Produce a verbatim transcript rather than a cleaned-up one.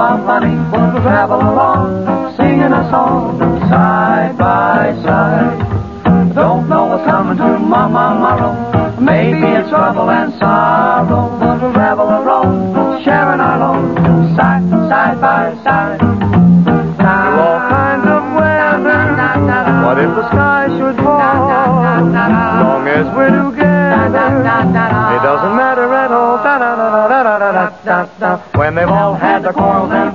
ba-ba-ba-dee, we'll travel along, singing a song, side by side. Don't know what's coming tomorrow, maybe it's trouble and sorrow, but we'll travel along, sharing our load, side, side by side. Through all kinds of weather, what if the sky should fall? Long as we're together, it doesn't matter at all. When they've all had the quarrels and